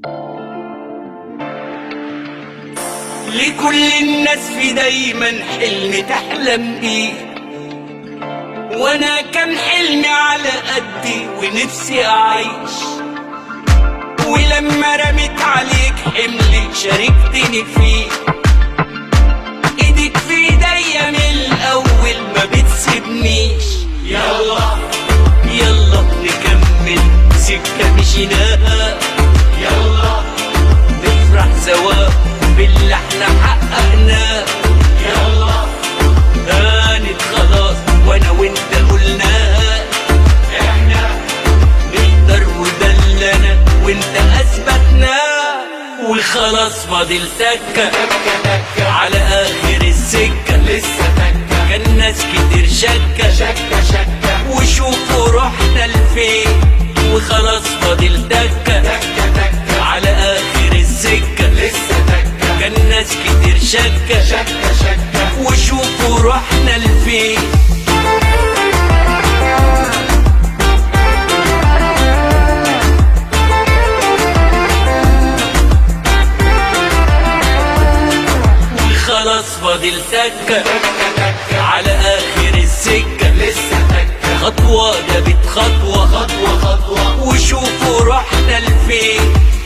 لكل الناس في دايما حلم تحلم بيه، وانا كان حلمي على قدي ونفسي اعيش. ولما رميت عليك حملي شاركتني فيه، ايدك في ايديا من الاول ما بتسيبنيش. يلا يلا نكمل سكة مشيناها، يلا نفرح سوا باللي احنا حققناه. يلا هانت خلاص وانا وانت قلناها، احنا نقدر وده اللي انا وانت اثبتناه. وخلاص فاضل تكة على اخر السكة، لسه تكة كان ناس كتير شكة وشوفوا رحنا لفين. وخلاص فاضل تكة على اخر السكة، لسه تكة كان ناس كتير شكة وشوفوا رحنا لفين. وخلاص فاضل تكة على اخر السكة، لسه تكة خطوة